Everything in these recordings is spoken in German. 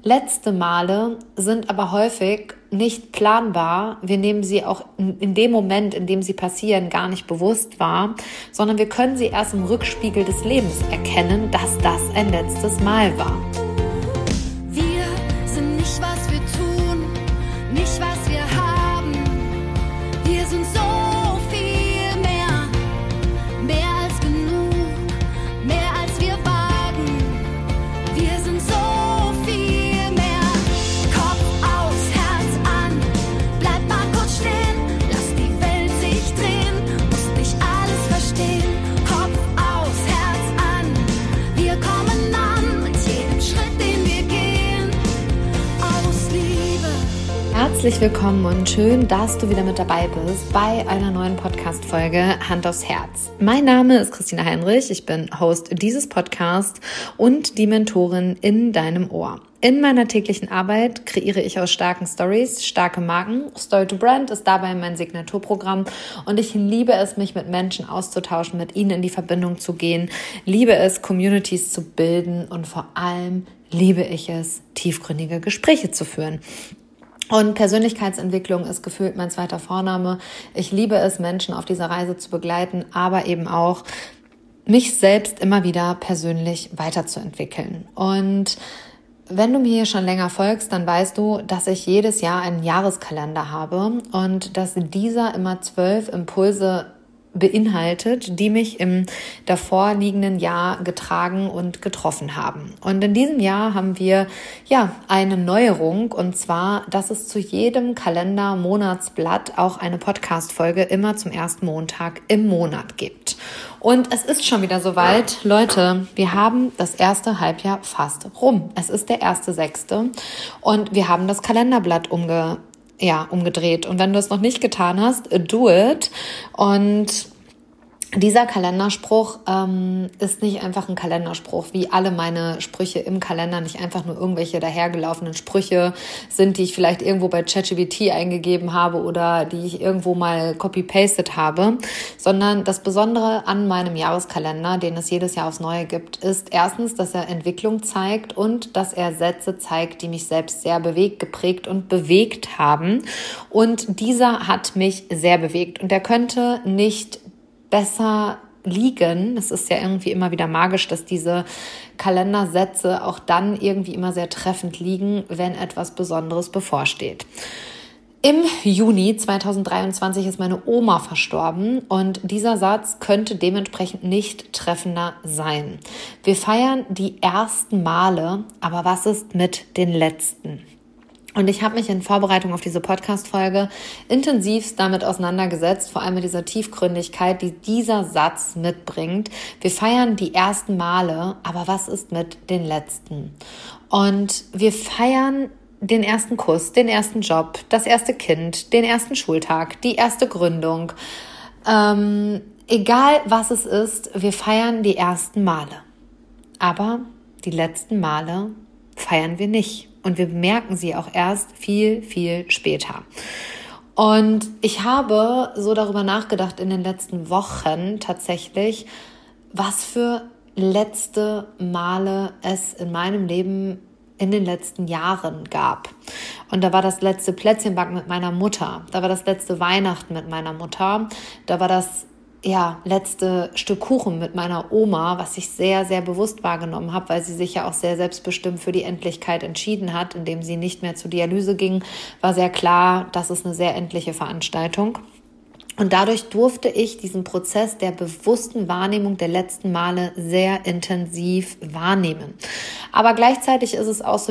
Letzte Male sind aber häufig nicht planbar. Wir nehmen sie auch in dem Moment, in dem sie passieren, gar nicht bewusst wahr, sondern wir können sie erst im Rückspiegel des Lebens erkennen, dass das ein letztes Mal war. Wir sind nicht, was wir tun, nicht, was wir haben. Wir sind so viel mehr, mehr als genug, mehr als wir wagen. Wir sind so viel mehr. Kopf aus, Herz an, bleib mal kurz stehen, lass die Welt sich drehen, musst nicht alles verstehen. Kopf aus, Herz an, wir kommen an mit jedem Schritt, den wir gehen, aus Liebe. Herzlich willkommen und schön, dass du wieder mit dabei bist bei einer neuen Podcast-Folge Hand aufs Herz. Mein Name ist Christina Heinrich, ich bin Host dieses Podcasts und die Mentorin in deinem Ohr. In meiner täglichen Arbeit kreiere ich aus starken Stories starke Marken. Story to Brand ist dabei mein Signaturprogramm und ich liebe es, mich mit Menschen auszutauschen, mit ihnen in die Verbindung zu gehen, liebe es, Communities zu bilden und vor allem liebe ich es, tiefgründige Gespräche zu führen. Und Persönlichkeitsentwicklung ist gefühlt mein zweiter Vorname. Ich liebe es, Menschen auf dieser Reise zu begleiten, aber eben auch mich selbst immer wieder persönlich weiterzuentwickeln. Und wenn du mir hier schon länger folgst, dann weißt du, dass ich jedes Jahr einen Jahreskalender habe und dass dieser immer 12 Impulse beinhaltet, die mich im davorliegenden Jahr getragen und getroffen haben. Und in diesem Jahr haben wir eine Neuerung, und zwar, dass es zu jedem Kalender-Monatsblatt auch eine Podcast-Folge immer zum ersten Montag im Monat gibt. Und es ist schon wieder soweit. Leute, wir haben das erste Halbjahr fast rum. Es ist der 1.6. und wir haben das Kalenderblatt umgedreht. Und wenn du es noch nicht getan hast, do it. Und dieser Kalenderspruch ist nicht einfach ein Kalenderspruch, wie alle meine Sprüche im Kalender nicht einfach nur irgendwelche dahergelaufenen Sprüche sind, die ich vielleicht irgendwo bei ChatGPT eingegeben habe oder die ich irgendwo mal copy-pasted habe, sondern das Besondere an meinem Jahreskalender, den es jedes Jahr aufs Neue gibt, ist erstens, dass er Entwicklung zeigt und dass er Sätze zeigt, die mich selbst sehr bewegt, geprägt und bewegt haben. Und dieser hat mich sehr bewegt und der könnte nicht besser liegen. Es ist ja irgendwie immer wieder magisch, dass diese Kalendersätze auch dann irgendwie immer sehr treffend liegen, wenn etwas Besonderes bevorsteht. Im Juni 2023 ist meine Oma verstorben und dieser Satz könnte dementsprechend nicht treffender sein. Wir feiern die ersten Male, aber was ist mit den letzten? Und ich habe mich in Vorbereitung auf diese Podcast-Folge intensivst damit auseinandergesetzt, vor allem mit dieser Tiefgründigkeit, die dieser Satz mitbringt. Wir feiern die ersten Male, aber was ist mit den letzten? Und wir feiern den ersten Kuss, den ersten Job, das erste Kind, den ersten Schultag, die erste Gründung. Egal was es ist, wir feiern die ersten Male. Aber die letzten Male feiern wir nicht. Und wir bemerken sie auch erst viel, viel später. Und ich habe so darüber nachgedacht in den letzten Wochen tatsächlich, was für letzte Male es in meinem Leben in den letzten Jahren gab. Und da war das letzte Plätzchenbacken mit meiner Mutter. Da war das letzte Weihnachten mit meiner Mutter. Da war das letzte Stück Kuchen mit meiner Oma, was ich sehr, sehr bewusst wahrgenommen habe, weil sie sich ja auch sehr selbstbestimmt für die Endlichkeit entschieden hat, indem sie nicht mehr zur Dialyse ging, war sehr klar, das ist eine sehr endliche Veranstaltung. Und dadurch durfte ich diesen Prozess der bewussten Wahrnehmung der letzten Male sehr intensiv wahrnehmen. Aber gleichzeitig ist es auch so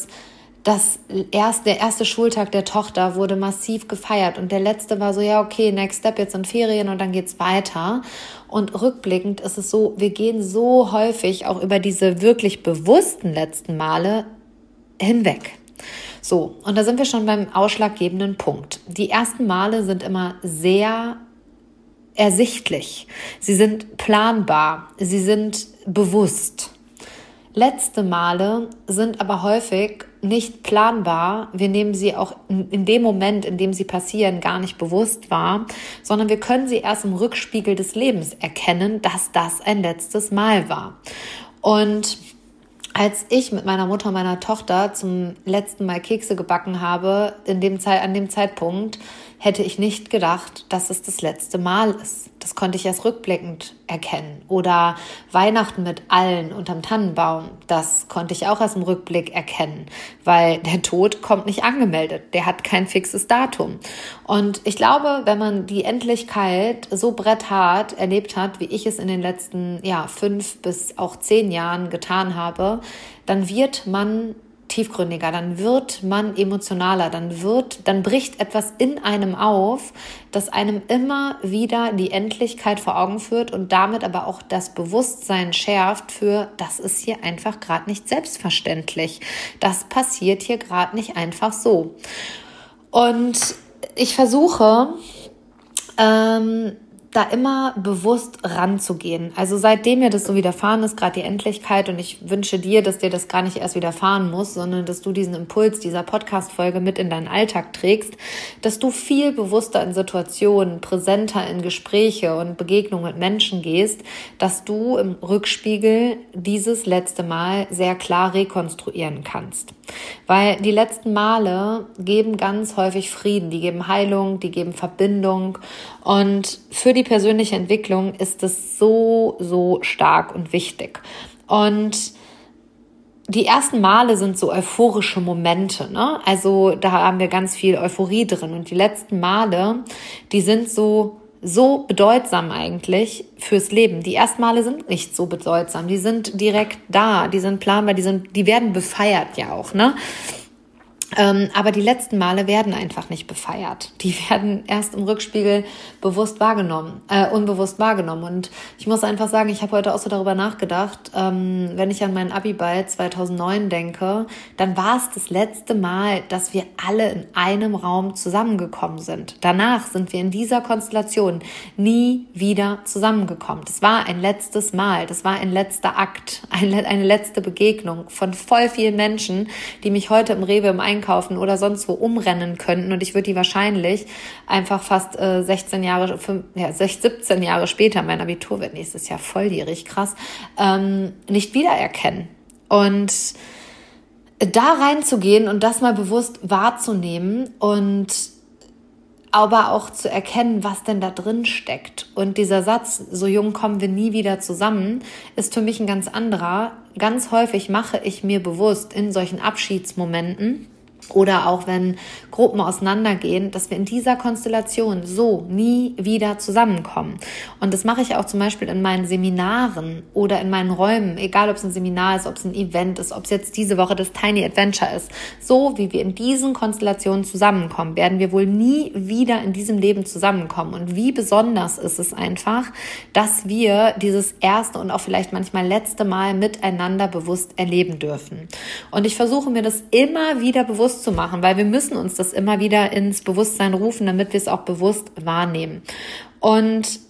der erste Schultag der Tochter wurde massiv gefeiert und der letzte war so, okay, next step, jetzt sind Ferien und dann geht's weiter. Und rückblickend ist es so, wir gehen so häufig auch über diese wirklich bewussten letzten Male hinweg. So, und da sind wir schon beim ausschlaggebenden Punkt. Die ersten Male sind immer sehr ersichtlich. Sie sind planbar. Sie sind bewusst. Letzte Male sind aber häufig nicht planbar. Wir nehmen sie auch in dem Moment, in dem sie passieren, gar nicht bewusst wahr, sondern wir können sie erst im Rückspiegel des Lebens erkennen, dass das ein letztes Mal war. Und als ich mit meiner Mutter und meiner Tochter zum letzten Mal Kekse gebacken habe, an dem Zeitpunkt, hätte ich nicht gedacht, dass es das letzte Mal ist. Das konnte ich erst rückblickend erkennen. Oder Weihnachten mit allen unterm Tannenbaum, das konnte ich auch erst im Rückblick erkennen, weil der Tod kommt nicht angemeldet, der hat kein fixes Datum. Und ich glaube, wenn man die Endlichkeit so bretthart erlebt hat, wie ich es in den letzten 5 bis auch 10 Jahren getan habe, dann wird man tiefgründiger, dann wird man emotionaler, dann bricht etwas in einem auf, das einem immer wieder die Endlichkeit vor Augen führt und damit aber auch das Bewusstsein schärft für, das ist hier einfach gerade nicht selbstverständlich. Das passiert hier gerade nicht einfach so. Und ich versuche, da immer bewusst ranzugehen. Also seitdem mir das so widerfahren ist, gerade die Endlichkeit, und ich wünsche dir, dass dir das gar nicht erst widerfahren muss, sondern dass du diesen Impuls dieser Podcast-Folge mit in deinen Alltag trägst, dass du viel bewusster in Situationen, präsenter in Gespräche und Begegnungen mit Menschen gehst, dass du im Rückspiegel dieses letzte Mal sehr klar rekonstruieren kannst. Weil die letzten Male geben ganz häufig Frieden, die geben Heilung, die geben Verbindung, und für die persönliche Entwicklung ist es so, so stark und wichtig. Und die ersten Male sind so euphorische Momente, ne? Also da haben wir ganz viel Euphorie drin, und die letzten Male, die sind so bedeutsam eigentlich fürs Leben. Die ersten Male sind nicht so bedeutsam, die sind direkt da, die sind planbar, die werden befeiert ja auch, ne? Aber die letzten Male werden einfach nicht befeiert. Die werden erst im Rückspiegel unbewusst wahrgenommen. Und ich muss einfach sagen, ich habe heute auch so darüber nachgedacht, wenn ich an meinen Abi-Ball 2009 denke, dann war es das letzte Mal, dass wir alle in einem Raum zusammengekommen sind. Danach sind wir in dieser Konstellation nie wieder zusammengekommen. Das war ein letztes Mal, das war ein letzter Akt, eine letzte Begegnung von voll vielen Menschen, die mich heute im Rewe im Einkaufen oder sonst wo umrennen könnten, und ich würde die wahrscheinlich einfach fast 17 Jahre später, mein Abitur wird nächstes Jahr volljährig, krass, nicht wiedererkennen. Und da reinzugehen und das mal bewusst wahrzunehmen und aber auch zu erkennen, was denn da drin steckt. Und dieser Satz, so jung kommen wir nie wieder zusammen, ist für mich ein ganz anderer. Ganz häufig mache ich mir bewusst in solchen Abschiedsmomenten oder auch wenn Gruppen auseinandergehen, dass wir in dieser Konstellation so nie wieder zusammenkommen. Und das mache ich auch zum Beispiel in meinen Seminaren oder in meinen Räumen, egal ob es ein Seminar ist, ob es ein Event ist, ob es jetzt diese Woche das Tiny Adventure ist. So wie wir in diesen Konstellationen zusammenkommen, werden wir wohl nie wieder in diesem Leben zusammenkommen. Und wie besonders ist es einfach, dass wir dieses erste und auch vielleicht manchmal letzte Mal miteinander bewusst erleben dürfen. Und ich versuche mir das immer wieder bewusst zu machen, weil wir müssen uns das immer wieder ins Bewusstsein rufen, damit wir es auch bewusst wahrnehmen. Und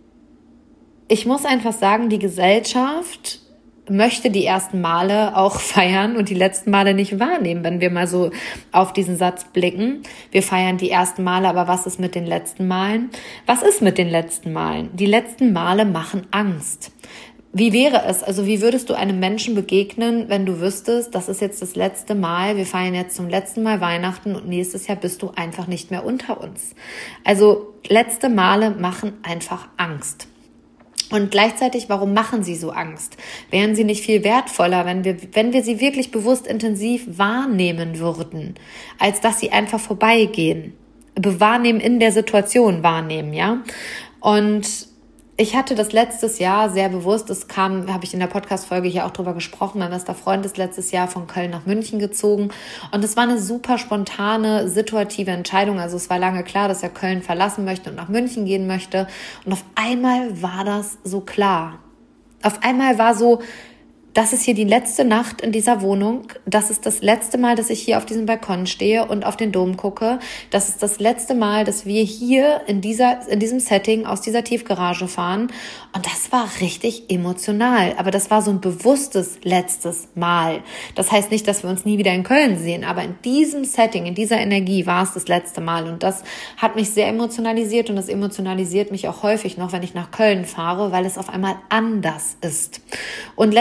ich muss einfach sagen, die Gesellschaft möchte die ersten Male auch feiern und die letzten Male nicht wahrnehmen, wenn wir mal so auf diesen Satz blicken. Wir feiern die ersten Male, aber was ist mit den letzten Malen? Was ist mit den letzten Malen? Die letzten Male machen Angst. Wie wäre es, also wie würdest du einem Menschen begegnen, wenn du wüsstest, das ist jetzt das letzte Mal, wir feiern jetzt zum letzten Mal Weihnachten und nächstes Jahr bist du einfach nicht mehr unter uns. Also letzte Male machen einfach Angst. Und gleichzeitig, warum machen sie so Angst? Wären sie nicht viel wertvoller, wenn wir sie wirklich bewusst intensiv wahrnehmen würden, als dass sie einfach vorbeigehen? Wahrnehmen in der Situation, wahrnehmen, ja? Und ich hatte das letztes Jahr sehr bewusst, habe ich in der Podcast-Folge hier auch drüber gesprochen, mein bester Freund ist letztes Jahr von Köln nach München gezogen und es war eine super spontane, situative Entscheidung. Also es war lange klar, dass er Köln verlassen möchte und nach München gehen möchte, und auf einmal war das so klar. Auf einmal war so, das ist hier die letzte Nacht in dieser Wohnung. Das ist das letzte Mal, dass ich hier auf diesem Balkon stehe und auf den Dom gucke. Das ist das letzte Mal, dass wir hier in diesem Setting aus dieser Tiefgarage fahren. Und das war richtig emotional. Aber das war so ein bewusstes letztes Mal. Das heißt nicht, dass wir uns nie wieder in Köln sehen. Aber in diesem Setting, in dieser Energie war es das letzte Mal. Und das hat mich sehr emotionalisiert. Und das emotionalisiert mich auch häufig noch, wenn ich nach Köln fahre, weil es auf einmal anders ist. Und letzte Mal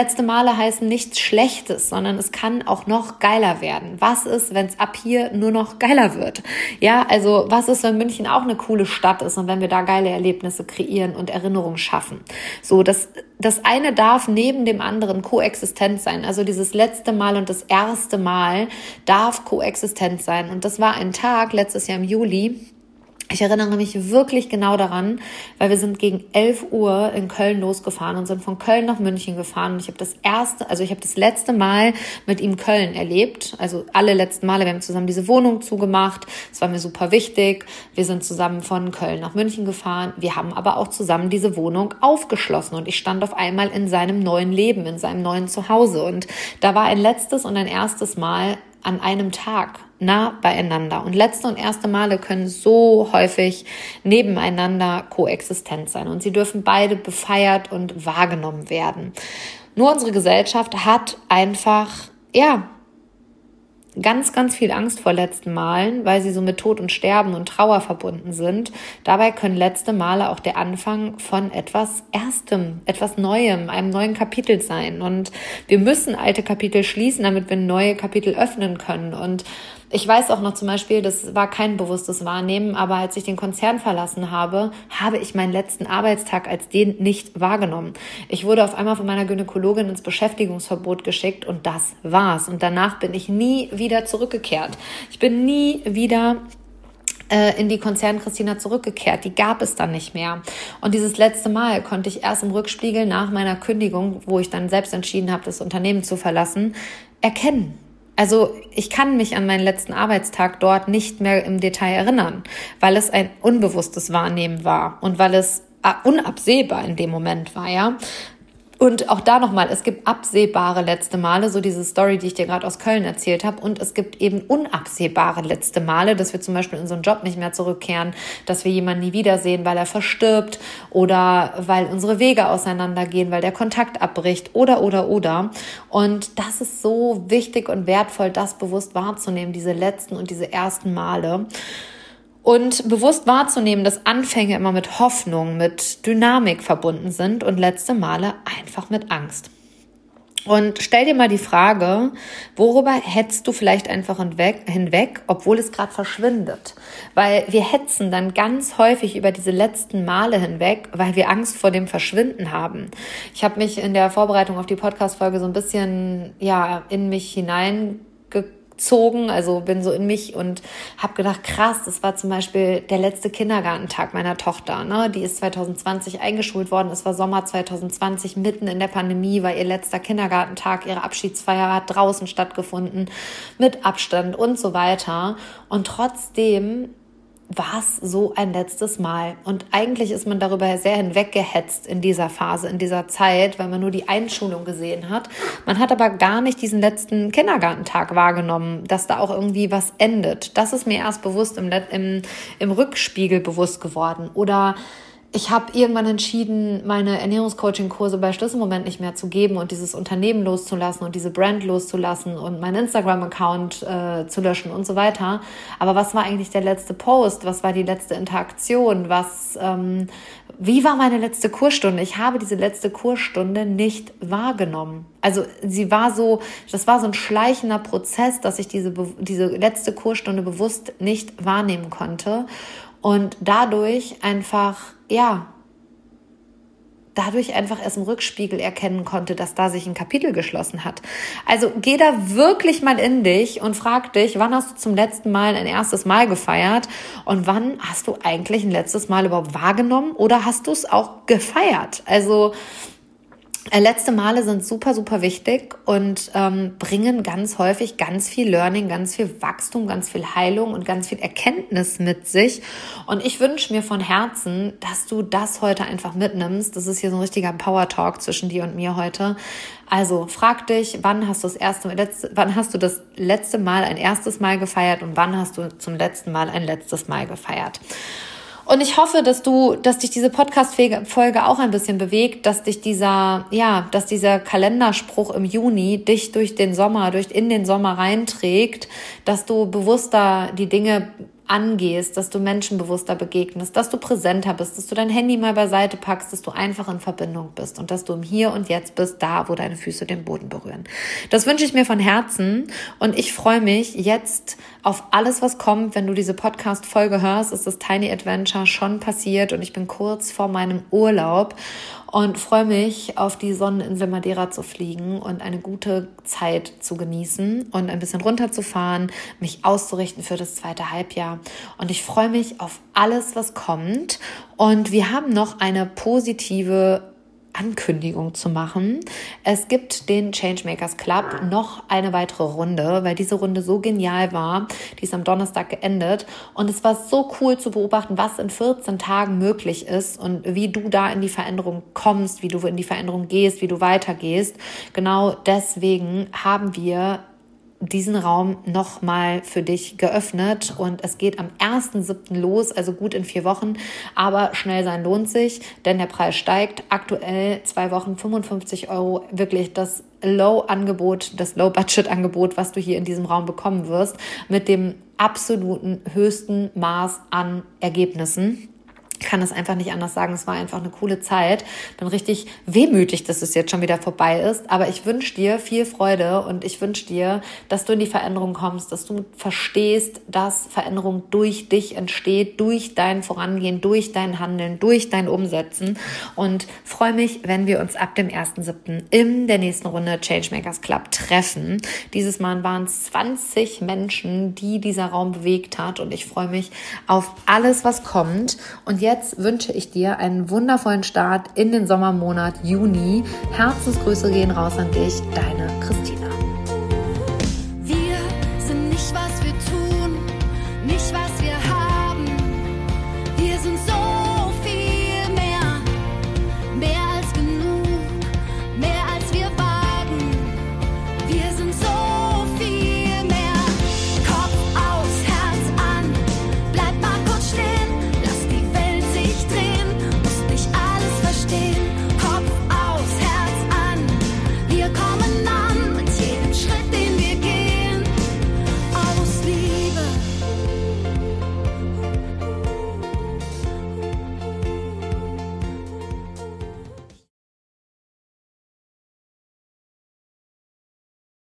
Male heißen nichts Schlechtes, sondern es kann auch noch geiler werden. Was ist, wenn es ab hier nur noch geiler wird? Ja, also was ist, wenn München auch eine coole Stadt ist und wenn wir da geile Erlebnisse kreieren und Erinnerungen schaffen? So, das eine darf neben dem anderen koexistent sein. Also dieses letzte Mal und das erste Mal darf koexistent sein. Und das war ein Tag letztes Jahr im Juli. Ich erinnere mich wirklich genau daran, weil wir sind gegen 11 Uhr in Köln losgefahren und sind von Köln nach München gefahren. Und ich habe das letzte Mal mit ihm Köln erlebt. Also alle letzten Male, wir haben zusammen diese Wohnung zugemacht. Das war mir super wichtig. Wir sind zusammen von Köln nach München gefahren. Wir haben aber auch zusammen diese Wohnung aufgeschlossen. Und ich stand auf einmal in seinem neuen Leben, in seinem neuen Zuhause. Und da war ein letztes und ein erstes Mal an einem Tag nah beieinander. Und letzte und erste Male können so häufig nebeneinander koexistent sein. Und sie dürfen beide befeiert und wahrgenommen werden. Nur unsere Gesellschaft hat einfach, ganz, ganz viel Angst vor letzten Malen, weil sie so mit Tod und Sterben und Trauer verbunden sind. Dabei können letzte Male auch der Anfang von etwas Erstem, etwas Neuem, einem neuen Kapitel sein. Und wir müssen alte Kapitel schließen, damit wir neue Kapitel öffnen können. Und ich weiß auch noch zum Beispiel, das war kein bewusstes Wahrnehmen, aber als ich den Konzern verlassen habe, habe ich meinen letzten Arbeitstag als den nicht wahrgenommen. Ich wurde auf einmal von meiner Gynäkologin ins Beschäftigungsverbot geschickt und das war's. Und danach bin ich nie wieder zurückgekehrt. Ich bin nie wieder in die Konzern Christina zurückgekehrt. Die gab es dann nicht mehr. Und dieses letzte Mal konnte ich erst im Rückspiegel nach meiner Kündigung, wo ich dann selbst entschieden habe, das Unternehmen zu verlassen, erkennen. Also ich kann mich an meinen letzten Arbeitstag dort nicht mehr im Detail erinnern, weil es ein unbewusstes Wahrnehmen war und weil es unabsehbar in dem Moment war, ja. Und auch da nochmal, es gibt absehbare letzte Male, so diese Story, die ich dir gerade aus Köln erzählt habe. Und es gibt eben unabsehbare letzte Male, dass wir zum Beispiel in so einen Job nicht mehr zurückkehren, dass wir jemanden nie wiedersehen, weil er verstirbt oder weil unsere Wege auseinandergehen, weil der Kontakt abbricht oder. Und das ist so wichtig und wertvoll, das bewusst wahrzunehmen, diese letzten und diese ersten Male. Und bewusst wahrzunehmen, dass Anfänge immer mit Hoffnung, mit Dynamik verbunden sind und letzte Male einfach mit Angst. Und stell dir mal die Frage, worüber hetzt du vielleicht einfach hinweg, obwohl es gerade verschwindet? Weil wir hetzen dann ganz häufig über diese letzten Male hinweg, weil wir Angst vor dem Verschwinden haben. Ich habe mich in der Vorbereitung auf die Podcast-Folge so ein bisschen in mich hineingezogen, also bin so in mich und habe gedacht, krass, das war zum Beispiel der letzte Kindergartentag meiner Tochter, ne? Die ist 2020 eingeschult worden, es war Sommer 2020, mitten in der Pandemie war ihr letzter Kindergartentag, ihre Abschiedsfeier hat draußen stattgefunden, mit Abstand und so weiter. Und trotzdem war es so ein letztes Mal. Und eigentlich ist man darüber sehr hinweggehetzt in dieser Phase, in dieser Zeit, weil man nur die Einschulung gesehen hat. Man hat aber gar nicht diesen letzten Kindergartentag wahrgenommen, dass da auch irgendwie was endet. Das ist mir erst bewusst im Rückspiegel bewusst geworden. Oder ich habe irgendwann entschieden, meine Ernährungscoaching-Kurse bei Schlüsselmoment nicht mehr zu geben und dieses Unternehmen loszulassen und diese Brand loszulassen und meinen Instagram-Account zu löschen und so weiter. Aber was war eigentlich der letzte Post? Was war die letzte Interaktion? Wie war meine letzte Kursstunde? Ich habe diese letzte Kursstunde nicht wahrgenommen. Also das war so ein schleichender Prozess, dass ich diese letzte Kursstunde bewusst nicht wahrnehmen konnte. Und dadurch einfach erst im Rückspiegel erkennen konnte, dass da sich ein Kapitel geschlossen hat. Also geh da wirklich mal in dich und frag dich, wann hast du zum letzten Mal ein erstes Mal gefeiert und wann hast du eigentlich ein letztes Mal überhaupt wahrgenommen oder hast du es auch gefeiert? Also letzte Male sind super, super wichtig und bringen ganz häufig ganz viel Learning, ganz viel Wachstum, ganz viel Heilung und ganz viel Erkenntnis mit sich. Und ich wünsche mir von Herzen, dass du das heute einfach mitnimmst. Das ist hier so ein richtiger Power-Talk zwischen dir und mir heute. Also frag dich, wann hast du das letzte Mal ein erstes Mal gefeiert und wann hast du zum letzten Mal ein letztes Mal gefeiert? Und ich hoffe, dass dich diese Podcast-Folge auch ein bisschen bewegt, dass dieser Kalenderspruch im Juni dich in den Sommer reinträgt, dass du bewusster die Dinge angehst, dass du menschenbewusster begegnest, dass du präsenter bist, dass du dein Handy mal beiseite packst, dass du einfach in Verbindung bist und dass du im Hier und Jetzt bist, da, wo deine Füße den Boden berühren. Das wünsche ich mir von Herzen und ich freue mich jetzt auf alles, was kommt. Wenn du diese Podcast-Folge hörst, ist das Tiny Adventure schon passiert und ich bin kurz vor meinem Urlaub und freue mich, auf die Sonneninsel Madeira zu fliegen und eine gute Zeit zu genießen und ein bisschen runterzufahren, mich auszurichten für das zweite Halbjahr. Und ich freue mich auf alles, was kommt. Und wir haben noch eine positive Ankündigung zu machen. Es gibt den Changemakers Club noch eine weitere Runde, weil diese Runde so genial war. Die ist am Donnerstag geendet und es war so cool zu beobachten, was in 14 Tagen möglich ist und wie du da in die Veränderung kommst, wie du in die Veränderung gehst, wie du weitergehst. Genau deswegen haben wir diesen Raum nochmal für dich geöffnet und es geht am 1.7. los, also gut in 4 Wochen, aber schnell sein lohnt sich, denn der Preis steigt. Aktuell 2 Wochen 55 €, wirklich das Low-Angebot, das Low-Budget-Angebot, was du hier in diesem Raum bekommen wirst, mit dem absoluten höchsten Maß an Ergebnissen. Ich kann es einfach nicht anders sagen, es war einfach eine coole Zeit. Bin richtig wehmütig, dass es jetzt schon wieder vorbei ist, aber ich wünsche dir viel Freude und ich wünsche dir, dass du in die Veränderung kommst, dass du verstehst, dass Veränderung durch dich entsteht, durch dein Vorangehen, durch dein Handeln, durch dein Umsetzen und freue mich, wenn wir uns ab dem 1.7. in der nächsten Runde Changemakers Club treffen. Dieses Mal waren es 20 Menschen, die dieser Raum bewegt hat und ich freue mich auf alles, was kommt. Und jetzt wünsche ich dir einen wundervollen Start in den Sommermonat Juni. Herzensgrüße gehen raus an dich, deine Christine.